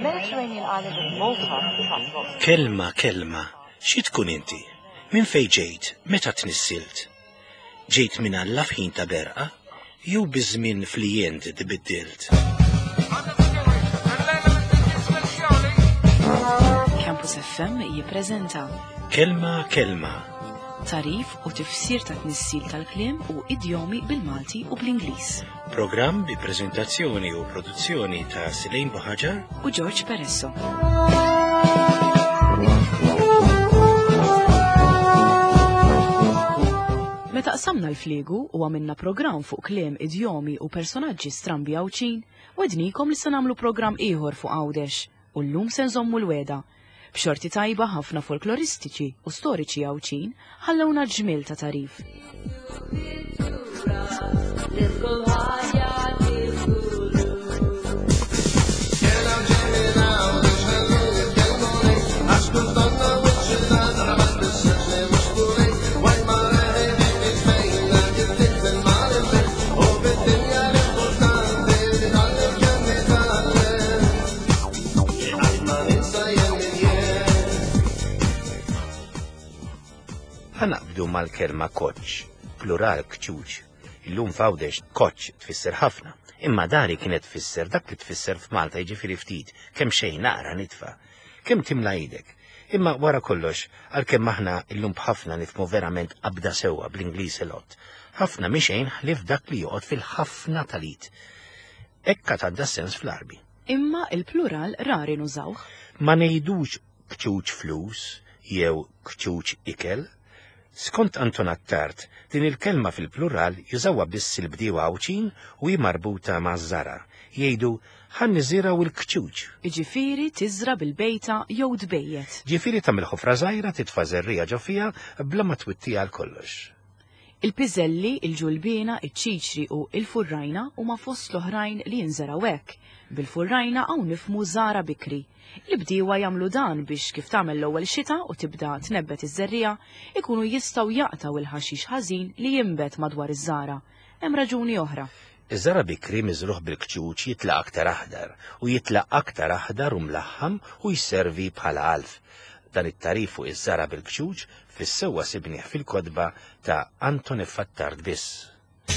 Mediterranean island of Malta truck. Kelma, xi tkun inti? Min fejn ġejt? Meta tnissilt? Ġejt minn Alla f'ħin ta' berqa? Jew biżmien flijent tibiddilt? Campus FM jippreżenta Kelma. tarif u tifsir ta' tnissil tal-kliem u idjomi bil-Malti u bl-Ingliż. Programm bi preżentazzjoni u produzzjoni ta' Silejn Buħaġar u George Peresso. Meta qsamna l-fliegu u għamilna programm fuq kliem, idjomi u personaġġi strambi għawċin, wednikom li se nagħmlu programm ieħor fuq Għawdex u llum se nżommu l-weda. B'xorti tajba ħafna folkloristiċi u storiċi għawċin ħallewna ġmil ta' tarif. Ħanaqbdu mal-kelma koċ, plural kċuċ. Illum f'Għawdex koċ tfisser ħafna, imma dari kienet tfisser dak li tfisser f'Malta jiġifieri ftit, kemm xejn naqra nitfa', kemm timla idek. Imma wara kollox, għalkemm aħna illum b'ħafna nifhmu verament qabda sewwa bl-Ingliż elott. Ħafna mixejn ħlief dak li joqgħod fil-ħafna talit. Ekka tgħadda sens fl-Arbi. Imma il-plural rari nużawh. Ma ngħidux kċuċ flus jew kċuċ ikel. Skont Anton Attart, din il-kelma fil-plural jużawha biss il-bdiewa għawċin u hi marbuta maż-żara. Jgħidu ħan niżiraw il-kċuċ. Iġifieri tiżra bil-bejta jew tbejjet. Ġifieri tagħmel ħofra żgħira titfa' żerrija ġo fiha bla ma twittija għal kollox. Il-piżelli, il-ġulbiena, iċ-ċiċri u il-furrajna huma fost l-oħrajn li jinżaraw hekk. Bil-furrajna hawn nifhmu żara bikri. L-bdiewa jagħmlu dan biex kif tagħmel l-ewwel xita u tibda tnebbet iż-żerrija, ikunu jistgħu jaqtaw il-ħaxix ħażin li jinbet madwar iż-żara. Hemm raġuni oħra. Iż-żara bikri miżruh bil-kċuċ jitlaq aktar aħdar u jitlaq aktar aħdar u mlaħħam u jisservi bħala alf. Dan it-tarif fuq iż-żara bil-kċuċ fis-sewwa sibnieh fil-kodba ta' Anton Attart biss.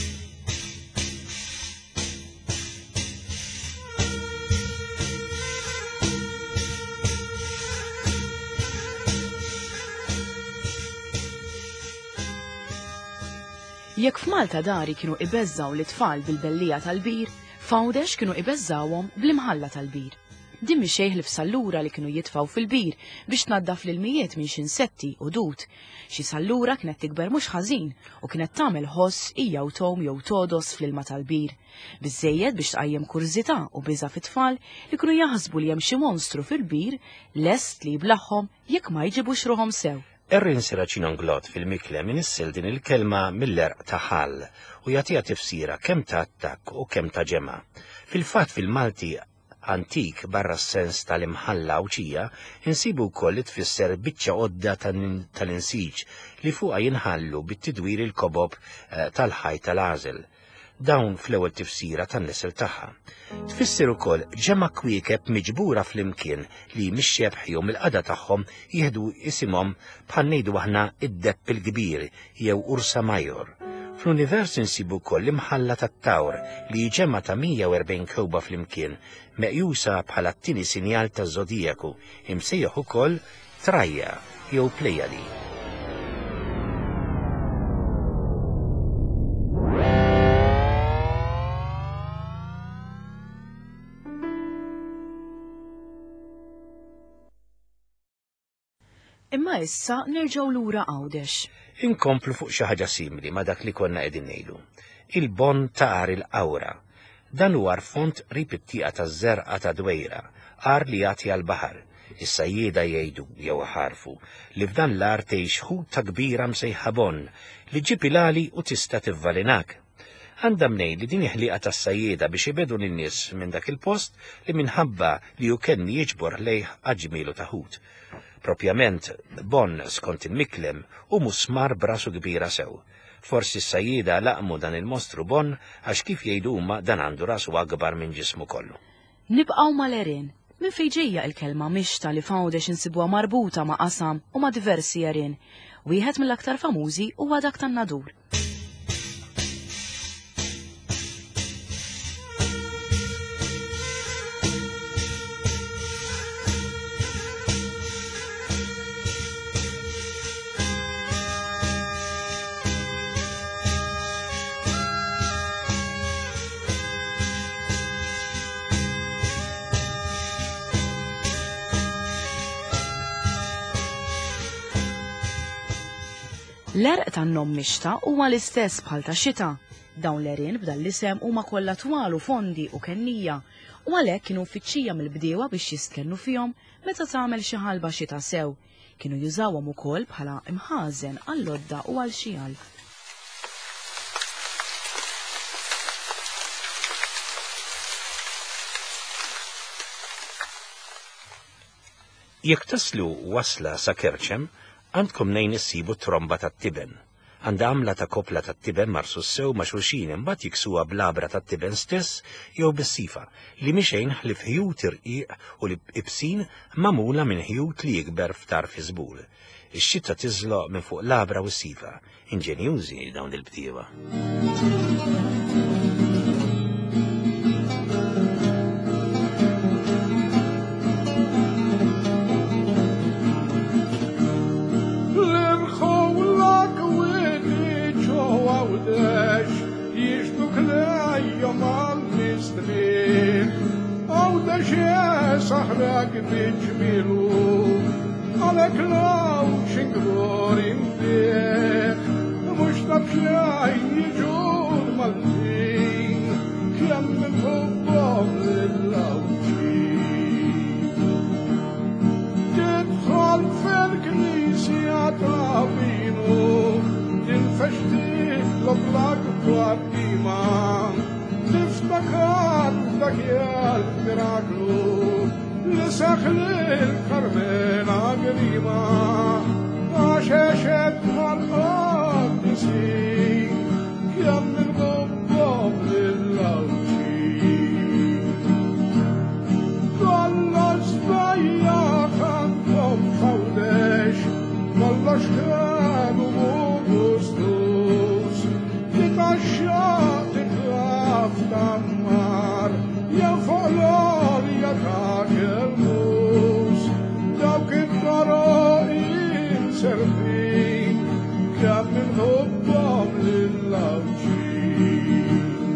Jekk f'Malta dari kienu ibeżżaw l-tfal bil-bellija tal-bir, f'Għawdex kienu ibeżżawhom bl-imħalla tal-bir. Din mixejn l-fsallura li kienu jitfaw fil-bir biex tnaddaf l-ilmijiet minn xi insetti u dud. Xi sallura kienet tikber mhux ħażin u kienet tagħmel ħoss hija u tom jew todos fl-ilma tal-bir. Biżżejjed biex tqajjem kurżità u biża fit-tfal li kienu jaħsbu li hemm xi monstru fil-bir lest li jiblaħħom jekk ma jġibux ruhom sew. Errin Siraċinonglot fil-Mikle minissel din il-kelma mill-erq ta' ħall u jagħtiha tifsira kemm ta' attakk u kemm ta' ġema'. Fil-fatt fil-Malti antik barra s-sens tal-imħalla awċija insibu wkoll li tfisser biċċa qodda tal-insiġ li fuqha jinħallu bit-tidwir il-kobob tal-ħaj tal-għażel. Dawn fl-ewwel tifsira tan-nisel tagħha. Tfisser ukoll ġema' kwiekeb miġbura flimkien li mix-xebħ jew mill-qada tagħhom jieħdu isimhom bħal ngħidu aħna id-depp il-kbir jew ursa major. Fl-univers insibu wkoll l-imħalla tat-tawr li ġema' ta' 140 kewba flimkien meqjusa bħala t-tieni sinjal taż-żodijaku imsejjaħ ukoll Trajja jew Plejadi. Imma issa nerġgħu lura Għawdex. Inkomplu fuq xi ħaġa simili ma' dak li konna qegħdin ngħidu. Il-bon ta' Ar il-Qawra. Dan huwa rfont qrib it-tieqa taż-żerqa ta' Dwejra, qar li jagħti għall-baħar. Is-sajjieda jgħidu jew ħarfu li f'dan l-ar tgħix ħuta kbira msejħa bon li ġib ilali u tista' tivvalinak. Għandha mnejn li din ħliqa tas-sajjieda biex ibedu lin-nies minn dak il-post li minħabba li hu kenni jiġbor lejh aġmielu ta' ħut. Propjament bon skont il-Miklem u musmar brasu kbira sew. Forsi s-sajjieda laqmu dan il-mostru bon għax kif jgħidu huma dan għandu rasu akbar minn ġismu kollu. Nibqgħu mal-Eren. Min fejn ġejja il-kelma mixta li Fawdex insibuha marbuta ma' qasam u ma' diversi għerien. Wieħed mill-aktar famużi huwa dak tan-nadur. L-erq tan-nom mixta huwa l-istess bħal tax-xita. Dawn l-erien b'dan l-isem huma kollha twal u fondi u kennija u għalhekk kienu mfittxija mill-bdiewa biex jistkennu fihom meta tagħmel xi ħalba xita sew. Kienu jużawhom ukoll bħala imħażen għall-lodda u għal xi għalb. Jekk taslu wasla sa Kerċem, għandkom nejn issibu tromba tat-tiben. Għandha għamla ta' kopla tat-tiben marsu sew ma' xulxin imbagħad jiksuha bl-abra tat-tiben stess jew bis-sifa li mixejn ħlif ħjut irqiq u li ibsin magħmula minn ħjut li jikber ftar fi żbul. Ix-xita tiżloq minn fuq l-abra u s-sifa. Inġenjużi dawn il-bdiewa. Saħraq biġmilu għalek law xingbor imbieħ mux nabxajn jiġur mal-tin kjem minħubbom l-lawċin tidħol fil-knisja ta' binu tinfextik l-oblag iman tiftakar dak jal-miraklu Saħli l-Karmena grima għaxeċet mal-qaddisi kjem minħubbom l-lawċin. Kolla żbajja għandhom Fawdex, kolla xkenu gustus, titaxxa titlaf tammar, jew fuq l-orja ta' Serfin, kjem minħubbom l-lawċin.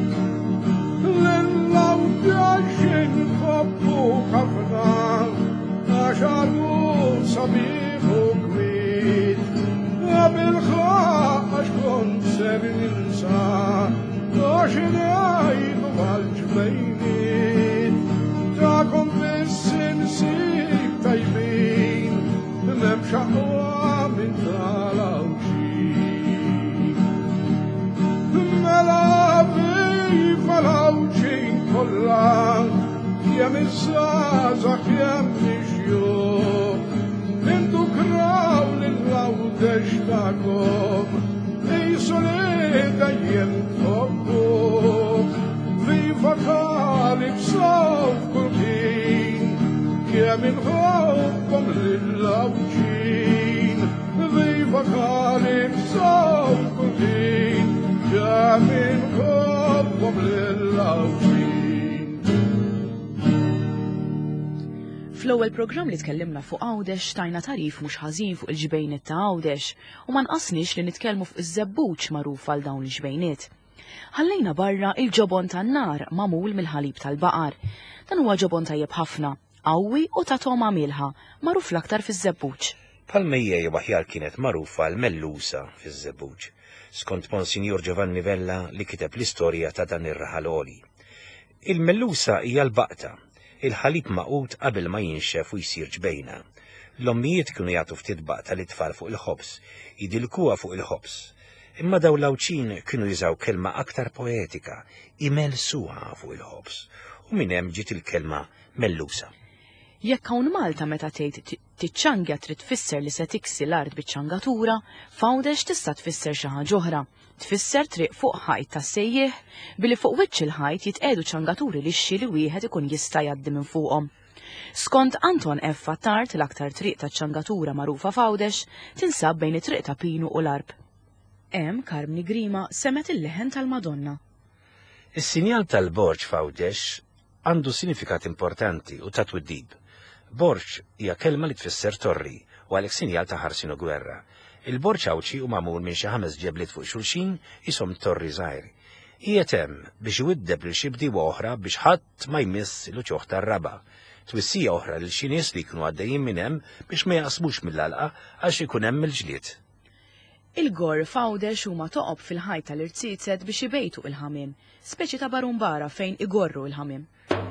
L-lawċin nħobbu ħafna, għaxarru sabiħu kwit, bil-ħaq għax kont ser ninsa, għaxin għajdu għal-ġbejnit, ta' kont bis-sinsib tajbin, memxaqwa minn tal-lawċin. Mela viva lawċin kollha, jem iż-żgħażagħ jem nixjuq, intu kraw lill-Fawdex tagħkom, qisu li dejjem tħobbuh, viva kalipso f'kull ħin, kemm inħobbhom lill-lawċin, viva kalipso f'kull ħin, kemm inħobbhom lill-lawċin. Fl-ewwel programm li tkellimna fuq Għawdex tajna tarif mhux ħażin fuq il-ġbejniet ta' Għawdex u ma nqasniex li nitkellmu fuq iż-żebbuġ magħruf għal dawn il-ġbejniet. Ħallejna barra il-ġobon tan-nar magħmul mill-ħalib tal-baqar. Dan huwa ġobon tajjeb ħafna, qawwi u ta' toma milħa, magħruf l-aktar fiż-żebbuġ. Bħal-mejja aħjar kienet magħrufa għal-mellusa fiż-żebbuġ, skont Monsinjur Giovanni Vella li kiteb l-istorja ta' dan ir-raħaloli. Il-mellusa hija l-baqta, il-ħalib maqut qabel ma jinxef u jsir ġbejna. L-ommijiet kienu jagħtu ftit baqta li tfal fuq il-ħobs, jidilkuha fuq il-ħobs. Imma daw l-lawċin kienu jużaw kelma aktar poetika, imelsuha fuq il-ħobs, u minn hemm ġiet il-kelma mellusa. Jekk hawn Malta meta tgħid tiċċangja trid tfisser li se tiksi l-art biċ-ċangatura, Għawdex tista' tfisser xi ħaġa oħra. Tfisser triq fuq ħajt ta' sejjeħ billi fuq wiċċ il-ħajt jitqiegħdu ċangaturi lixxi li wieħed ikun jista' jgħaddi minn fuqhom. Skont Anton F. Fattart l-aktar triq ta' ċangatura magħrufa f'Għawdex tinsab bejn it-triq ta' Pinu u l-Arb. Hemm Carmini Grima semmet il-leħen tal-Madonna. Is-sinjal tal-borġ f'Għawdex għandu sinifikat importanti u ta' twiddib. Borġ hija kelma li tfisser torri u għalhekk sinjal ta' ħarsin u gwerra. Il-borġ Għawċi u magħmul minn xi 5 ġebliet fuq xulxin ishom torri żgħir. Qiegħed hemm biex iwiddeb lil xi bdiewa oħra biex ħadd ma jmiss l-uċuħ tar-raba'. Twissija oħra lil xi nies li jkunu għaddejjin minn hemm biex ma jaqsmux mill-għalqa għax ikun hemm il-ġlied. Il-gor f'Għawdex huma toqob fil-ħajt tal-irtsiset biex ibejtu il-ħamim, speċi ta' barumbara fejn igorru il-ħamim.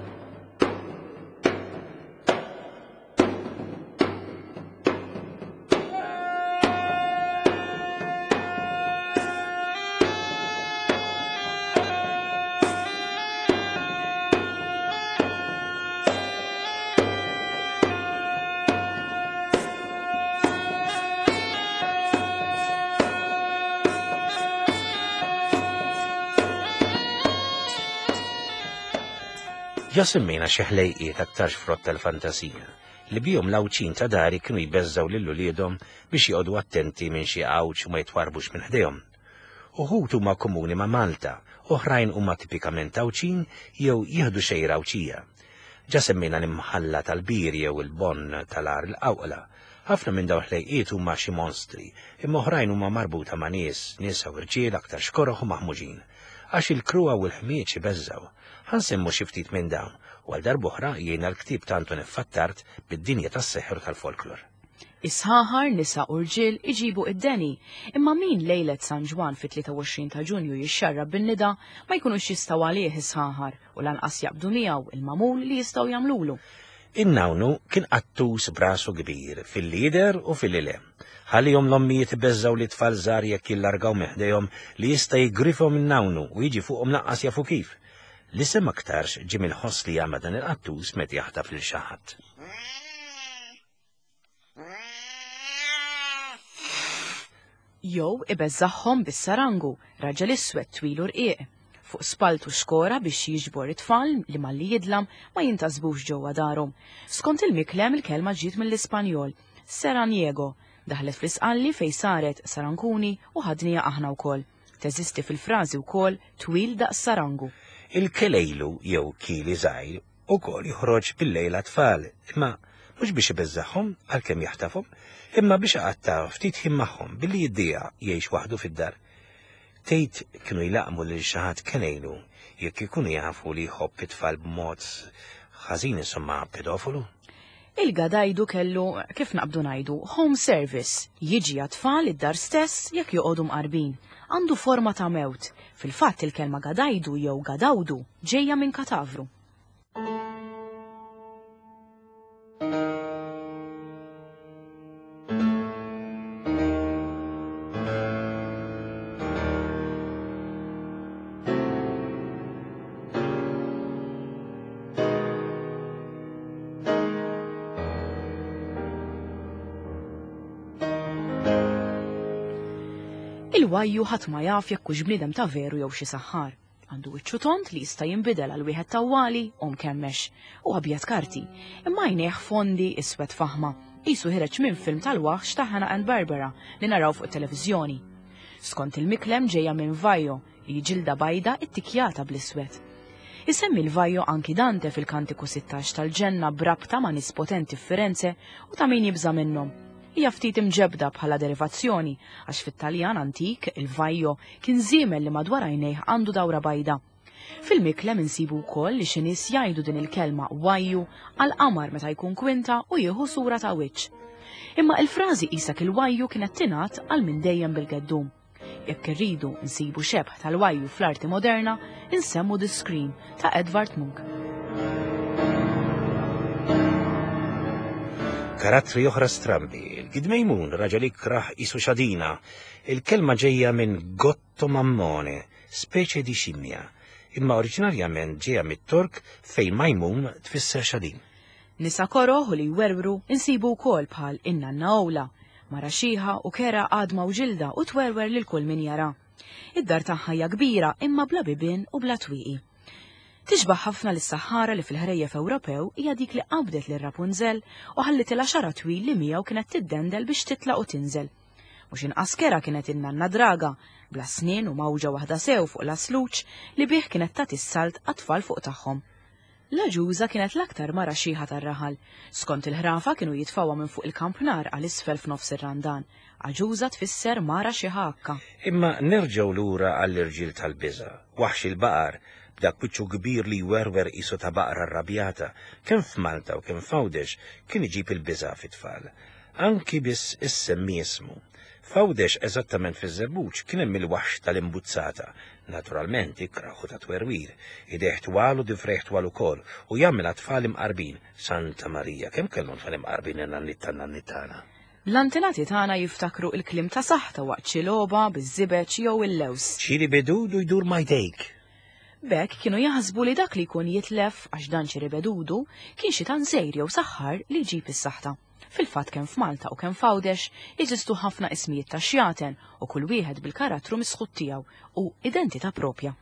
Ġa semmejna xi ħlejqiet aktarx frott tal-fantasija li bihom l-għawċin ta' dari kienu jbeżżaw lil uliedhom biex joqgħdu attenti minn xi għawċ u ma jitwarbux minn ħdejhom. Uħud huma komuni ma' Malta, oħrajn huma tipikament għawċin jew jieħdu xejra għawċija. Ġa semmejna l-imħalla tal-bir jew il-bonn tal-ar l-qawqla. Ħafna minn dawn ħlejqiet huma xi monstri, imma oħrajn huma marbuta ma' nies u irġiel aktar xkoroħ u maħmuġin. Għax il-kruwa u l-ħmieċ ibeżżaw. Ħansemmu xi ftit minn dawn u għal darb'oħra jiena l-ktieb ta' Anton F. Fattart bid-dinja tas-seħħer tal-folklor. Is-ħaħar nisa u rġiel iġibu id-deni, imma min lejlet San Ġwan fit-23 ta' Ġunju jixxarrab bin-nida ma jkunux jistgħu għalih is-ħaħar u lanqas jaqbdu miegħu il-magħmul li jistgħu jagħmlulu. In-nawnu kien qattus brasu kbir fil-lider u fil-ile. Ħallihom l-ommijiet ibeżżaw li tfal żgħar jekk jillargaw meħdejhom li jista' jgrifhom in-nawnu u jiġi fuqhom naqqas jafu kif. L-isem aktarx ġie mill-ħoss li jagħmel dan il-qattus meta jaħtaf lil xi ħadd. Jew ibeżżaħħom bis-sarangu, raġel iswed twil u rqiq. Fuq spaltu xkora biex jiġbor it-tfal li malli jidlam ma jintasbux ġewwa darhom. Skont il-miklem il-kelma ġiet mill-Ispanjol, seraniego, daħlet fl-isqalli fejn saret sarankuni u ħadnija aħna wkoll. Teżisti fil-frażi wkoll twil daqs sarangu. Il-kelejlu jew kili żgħir ukoll joħroġ bil-lejla tfal, imma mhux biex ibeżżaħħom għalkemm jaħtafhom, imma biex iqattaw ftit ħin magħhom billi jiddieqa jgħix waħdu fid-dar. Tgħid kienu jlaqmu lil xi ħadd kelejlu jekk ikunu jafu li jħobb it-tfal b'mod ħażin insomma pedofolu. Il-gadajdu kellu, kif naqbdu ngħidu, home service, jiġi għat-tfal id-dar stess jekk joqogħdu mqarbin. Għandu forma ta' mewt. Fil-fatt il-kelma gadajdu jew gadawdu ġejja minn katavru. Il-wajju ħadd ma jaf jekk hux bniedem ta' veru jew xi saħħar. Għandu wiċċu tont li jista' jinbidel għal wieħed tawwali u mkemmex u abjad karti, imma jnejh fondi iswed faħma, qisu ħireġ minn film tal-waħx ta' Hannah and Barbera li naraw fuq televiżjoni. Skont il-miklem ġejja minn Vajjo li ġilda bajda ittikjata bl-iswed. Isemmi l-Vajjo anki Dante fil-Kantiku 16 tal-ġenna brabta ma' nies potenti f'Firenze u ta' min jibża minnhom. Hija ftit imġebda bħala derivazzjoni għax fit-Taljan antik il-Vajjo kien żiemel li madwar għajnejh għandu dawra bajda. Fil-miklem insibu wkoll li xi nies jgħidu din il-kelma wajju għal qamar meta jkun kwinta u jieħu sura ta' wiċċ. Imma il-frażi qisek il-wajju kienet tingħat għal min dejjem bil-geddum. Jekk irridu nsibu xebħ tal-wajju fl-arti moderna, insemmu The Scream ta' Edvard Munch. Karattri oħra strambi, il-Gidmejmun raġel ikraħ isu xadina, il-kelma ġejja minn Gotto Mammone, speċe di ximja, imma oriġinarjament ġejja mit-Tork fejn Majmun tfisser xadin. Nisa koroħ li jwerwru insibu wkoll bħal Innanna Owla, mara xieħa u kera għadma u ġilda u twerwer lil kull min jara. Id-dar tagħha hija kbira imma bla bibien u bla twieqi. Tixbaħ ħafna lis-Sahara li fil-ħrejjef Ewropew hija dik li qabdet lir Rapunzel u ħallitilha xara twil li miegħu kienet tiddendel biex titlaq u tinżel. Mhux inqas kera kienet in-nanna draga, bla snien u mawġa waħda sew fuq l-asluċ li bih kienet tagħti s-salt għat-tfal fuq tagħhom. L-Aġuża kienet l-aktar mara xieħa tar-raħal. Skont il-ħrafa kienu jitfawha minn fuq il-kampnar għal isfel f'nofs ir-randan. Aġuża tfisser mara xi ħakka. Imma nerġgħu lura għall-irġiel tal-biża. Waħx il-baqar b'dak biċċu kbir li werwer qisu ta' baqra rrabjata, kemm f'Malta u kemm f'Għawdex kien iġib il-biża fit-tfal. Anki biss issemmi ismu. F'Għawdex eżattament fiż-żebbuġ kien hemm il-waħx tal-imbuzzata. Naturalment ikraħu ta' twerwir, ideħ twal u difreħ twal ukoll u jagħmel tfal imqarbin. Santa Marija, kemm kellhom tfal imqarbin in-nannit-tagħna. L-antenati tagħna jiftakru il-klim ta' saħta waqt xi logħba biż-żibeġ jew il-lews. Ċiri bedudu jdur ma jdejk. B'hekk kienu jaħsbu li dak li jkun jitlef għax dan ċiri bedudu kien xi tan żejr jew saħħar li jġib is-saħta. Fil-fatt kemm f'Malta u kemm f'Għawdex jeżistu ħafna ismijiet ta' xjaten u kull wieħed bil-karattru misħut tiegħu u identità propja.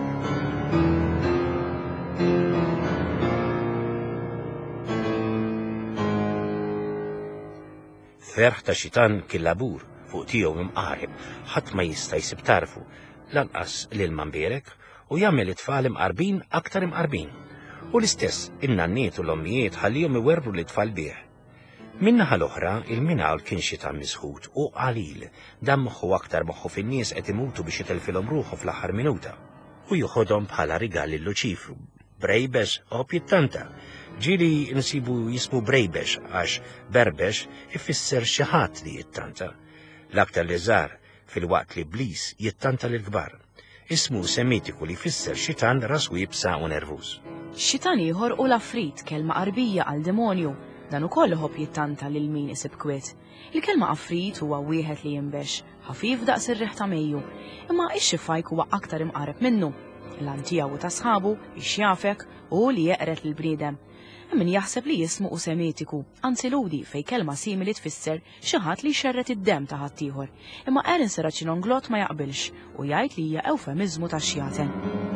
Ferħ ta' xitan kien labur fuq tiegħu imqarib, ħadd ma jista' jsib tarfu, lanqas lil Mamberek u jagħmel it-tfal imqarbin aktar imqarbin. U l-istess in-nanniet u l-ommijiet ħallihom iwerru l-itfal bih. Minnaħa l-oħra, il-minawl kien xitan misħut u qalil, dammuħu aktar moħħu fin-nies qed imutu biex jitelfilhom ruħu fl-aħħar minuta u jieħodhom bħala rigal lil Luċifru. Brejbex u pittanta. Ġieli nsibu jismu brejbex għax berbex ifisser xi ħadd li jittanta. L-aktar li żgħar fil-waqt li Iblis jittanta lil kbar. Ismu semitiku li jfisser xitan ras wibsa u nervuż. Xitan ieħor u l-afrit kelma qarbija għal demonju. Dan ukoll ħobb jittanta lil min isib kwiet. Il-kelma afrit huwa wieħed li jinbex, ħafif daqs ir-riħ ta' Mejju, imma x-xifajk huwa aktar imqareb minnu. L-antijaw ta' sħabu, ix-xjafek u li jeqret lill-bniedem. Min jaħseb li jismu u semitiku, anziludi fej kelma simili tfisser xi ħadd li jxerret id-dem ta' ħaddieħor. Imma Erin Saraċinonglot ma jaqbilx u jgħid li hija ewfemiżmu ta' xjaten.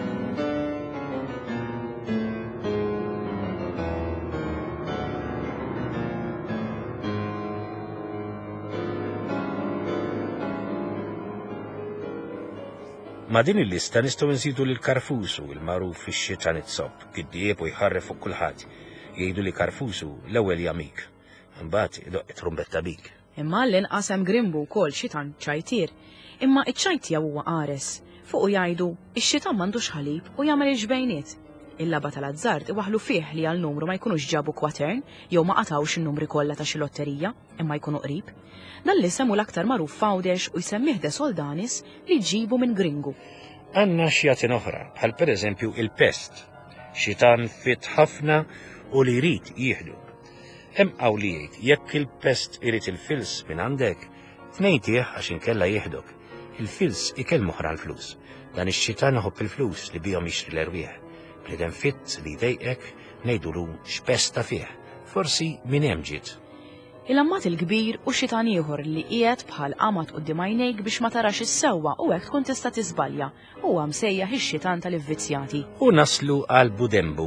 Ma din il-lista nistgħu nżidu lil Karfusu, il-magħruf fix-xitan it-sobb, kiddieb u jħarref fuq kulħadd. Jgħidu li Karfusu l-ewwel jamik. Imbagħad idoq trumbetta bik. Imma l-inqas hemm Grimbu wkoll xitan ċajtier. Imma iċ-ċajtija huwa qares. Fuq jgħidu ix-xitan m'għandux ħalib u jagħmel il-ġbejniet. Il-laba tal-azzard iwaħlu fih li għal-numru ma jkunux ġabu kwatern jew ma qatawx in-numri kollha ta' xi lotterija imma jkunu qrib. Dan li semmu l-aktar magħruf f'Għawdex u jsemmih de Soldanis li ġibu minn Gringu. Għandna xjatin oħra, bħal pereżempju il-pest. Xitan fit ħafna u li jrid jieħdu. Hemm qawlijiet jekk il-pest irid il-fils minn għandek, tnejtih għax inkella jieħdok. Il-fils ikel moħra l-flus. Dan ix-xitan iħobb il-flus li bihom jixtri l-erwieħ. Bniedem fitt li dejqek ngħidulu x'pesta fih. Forsi minn hemm ġiet. Il-ammat il-kbir u xitan ieħor li qiegħed bħal qamat quddiem għajnejk biex ma tarax is-sewwa u hekk tkun tista' tiżbalja huwa msejjaħ ix-xitan tal-ivvizzjati. U naslu għal Budembu.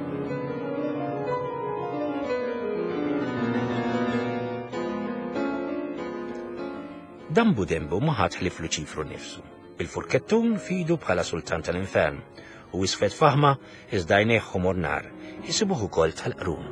Dan Budembu ma ħadd ħlif Luċifru nnifsu. Il-furkettun fidu bħala sultan tal-infern u isfed faħma iżda jnejħ ħumor nar, jisibuh ukoll tal-qrun.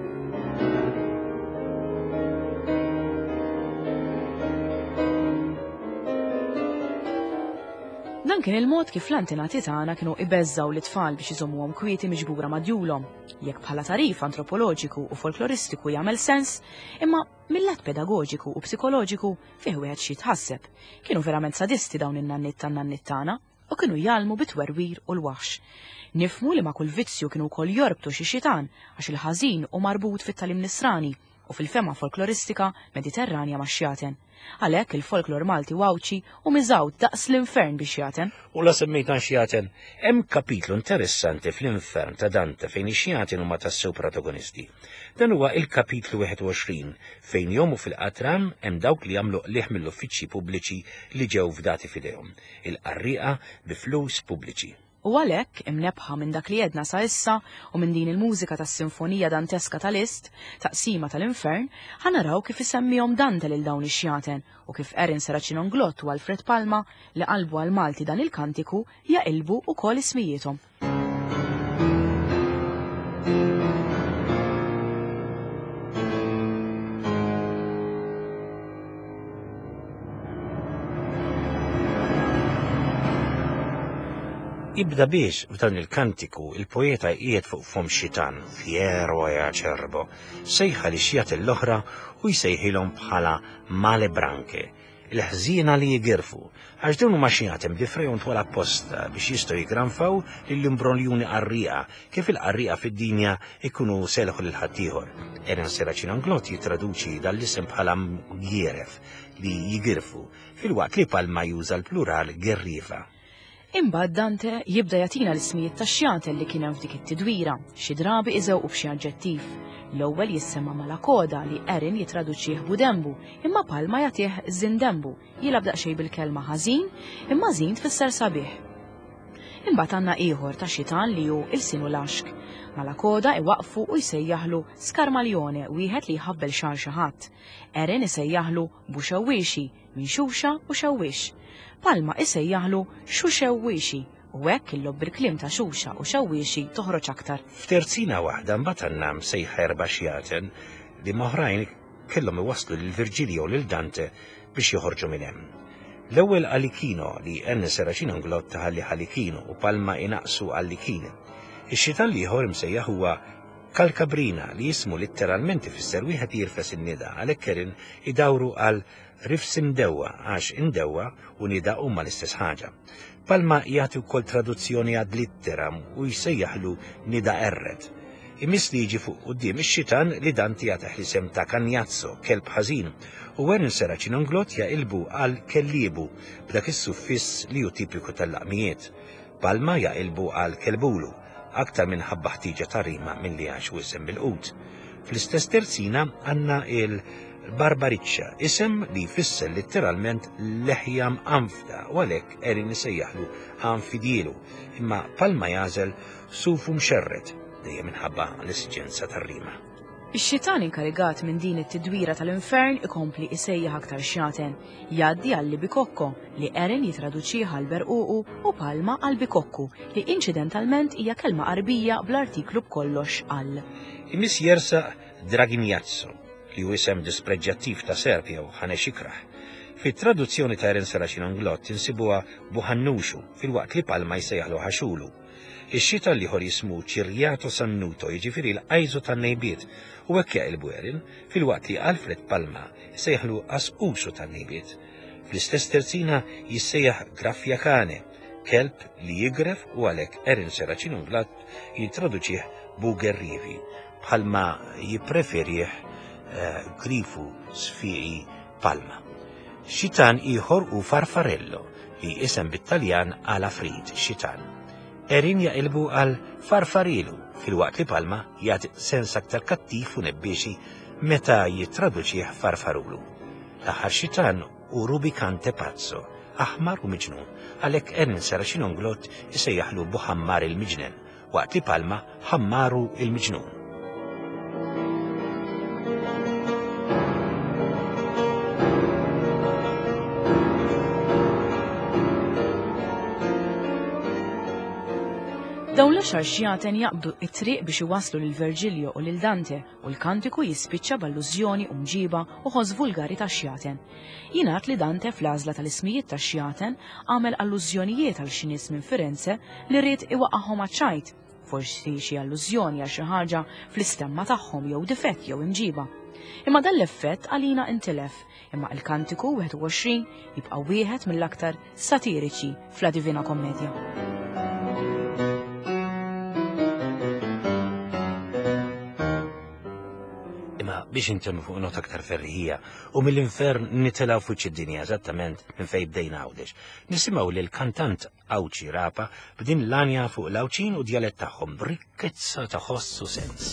Dan kien il-mod kif l-antenati tagħna kienu ibeżżaw l-itfal biex iżommuhom kwieti miġbura madjulhom. Jekk bħala tarif antropoloġiku u folkloristiku jagħmel sens, imma mill-lat pedagoġiku u psikoloġiku fih wieħed xi jitħasseb. Kienu verament sadisti dawn in-nannit tan-nannit tagħna u kienu jgħalmu bit-twerwir u l-waħx. Nifmu li ma' kull vizzju kienu wkoll jorbtu xi xitan għax il-ħażin u marbut fit-talim nisrani u fil-fema folkloristika mediterranja ma' xjaten. Għalhekk il-folklor Malti wawċi u miżawt daqs l-infern biex xjaten. U la semmejtan xjaten, hemm kapitlu interessanti fl-infern ta' Dante fejn ix-xjaten huma tassew protagonisti. Dan huwa il-kapitlu 21 fejn jomu fil-qatram hemm dawk li jagħmlu qlieħ mill-uffiċċji pubbliċi li ġew fdati f'idejhom, il-qarrieqa bi flus pubbliċi. U għalhekk imnebħa minn dak li jedna sa issa u minn din il-mużika tas-sinfonija danteska tal-Ist, taqsima tal-Infern, ħanaraw kif isemmihom Dante lil dawn ix-xjaten u kif Erin Seracinonglot u Alfred Palma li qalbu għal Malti dan il-kantiku jaqilbu wkoll ismijietom. Ibda biex f'dan il-kantiku il-poeta qiegħed fuq fom xitan, fiero e acerbo, sejħa li xjat l-oħra u jsejħilhom bħala male branche, il-ħżiena li jigirfu, għax dawn huma xjatem diffrejhom twal apposta biex jistgħu jigranfaw lill-imbronjuni qarrieqa kif il-qarrieqa fid-dinja ikunu selħu lil ħaddieħor. Erin Seracinonglot jitraduċi dal-isem bħala mgieref li jigirfu, fil-waqt li Palma juża l-plural gerrifa. Imbagħad Dante jibda jagħtina l-ismijiet tax-xjatel li kien hemm f'dik it-tidwira, xi drabi iżewqu b'xi aġġettiv. L-ewwel jissemma Malakoda li Erin jitraduċih Budembu, imma Palma jagħtih Zindembu, jilab daqsxejn bil-kelma ħażin, imma żin tfisser sabiħ. Imbagħad għandna ieħor ta' xitan li hu il-sinu laxk. Malakoda iwaqfu u jsejjaħlu Skarmaljone, wieħed li jħabbel xar xi ħadd. Erin isejjaħlu Buxewwixi, minn xuxa u xewwix. Palma isejjaħlu Xuxewwixi u hekk illob bil-kliem ta' xuxa u xewwixi toħroġ aktar. F'terzina waħda mbagħad għandna msejħa erba' xjaten li moħrajn kellhom iwasslu lil Virgilio u lil Dante biex joħorġu minn hemm. L-ewwel Alikino li Erin Seracinonglot taħalli Alikino u Palma inaqsu Alikin. Ix-xitan ieħor msejjaħ huwa Kalkabrina li jismu litteralment ifisser wieħed jirfes in-nida, għalhekk Erin idawru għal rifs imdewwa għax indewwa u nida huma l-istess ħaġa. Palma jagħti wkoll traduzzjoni għad littera u jsejjaħlu nida erred. Imiss li jiġi fuq quddiem ix-xitan li Dante jagħtih l-isem ta' Kanjazzo, kelb ħażin, u Erin Seracinonglot jaqilbu għal Kelliebu b'dak is-suffiss li hu tipiku tal-laqmijiet. Palma jaqilbu għal Kelbulu, aktar minħabba ħtiġa ta' rima milli għax u isem bil-qut. Fl-istess terzina għandna il-Barbariccia, isem li jfisser letteralment leħja mqanfda u għalhekk Erin isejjaħlu Anfidielu, imma Palma jażel Sufu mxerred dejjem minħabba l-esiġenza tar-rima. Ix-xitan inkarigat minn din it-tidwira tal-Infern ikompli isejjaħ aktar xjaten, jgħaddi għal Bikokko li Erin jitraduċiha għal Berququ u Palma għal Bikokku li incidentalment hija kelma qarbija bl-artiklu b'kollox għal. Imiss jersaq Draginjazzo li hu isem dispreġġattiv ta' serp jew ħanexikraħ. Fit-traduzzjoni ta' Erin Seracinonglot insibuha Buħannuxu fil-waqt li Palma jsejjaħlu Ħaxulu. Ix-xita liħor jismu Ċirjato Sannuto, jiġifieri l-qajżu tan-nejbiet, u hekk jaqilbu Erin fil-waqt li Alfred Palma jsejjaħlu Asqusu tan-nejbiet. Fl-istess terzina jissejjaħ Grafjakane, kelb li jigref u għalhekk Erin Seracinonglot jitraduċih Bugerrivi, bħalma jippreferih Grifu Sfiqi Palma. Xitan ieħor u Farfarello li isem bit-Taljan għal Afrid xitan. Erin jaqilbu għal Farfarilu fil-waqt li Palma jagħti sens aktar kattif u nebbiexi meta jittraduċih Farfarulu. L-aħħar xitan u Rubicante Pazzo, aħmar u miġnun, għalhekk Erin Seracinonglot isejjaħlu Buħammar il-Miġnen, waqt li Palma Ħammaru il-Miġnun. Dawn l-10 xjaten jaqbdu it-triq biex iwaslu lil Virgilio u lil Dante u l-kantiku jispiċċa b'allużjoni u mġiba u ħoss vulgari tax-xjaten. Jingħad li Dante fl-għażla tal-ismijiet tax-xjaten għamel allużjonijiet għal xi nies minn Firenze li rrid iwaqqagħhom għaċ-ċajt, forsi xi allużjoni għal xi ħaġa fl-istemma tagħhom jew difett jew imġiba. Imma dan l-effett għalina intilef, imma l-kantiku 21 jibqa' wieħed mill-aktar satiriċi fla Divina Kommedja. Biex intemmu fuq not aktar ferriħija u mill-infern nitelaw fuq id-dinja eżattament minn fejn bdejna għawdex. Nisimgħu lil kantant Awċi Rapa b'din l-anja fuq l-Awċin u djalett tagħhom b'rikkezza ta' ħoss u sens.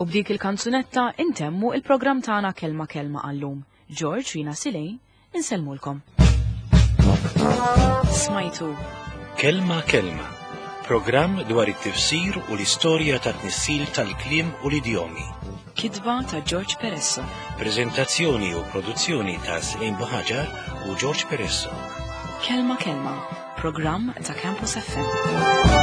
b'dik il-kanzunetta intemmu il-programm tagħna kelma kelma għallum. George Rina Silej, inselmulkom. Smajtu. Kelma kelma. Programm dwar it-tifsir u l-istorja ta' tnissil tal-kliem u l-idjomi. Kitba ta' George Peresso. Prezentazzjoni u produzzjoni ta' Sejn Buħaġar u George Peresso. Kelma kelma. Programm ta' Campus FM.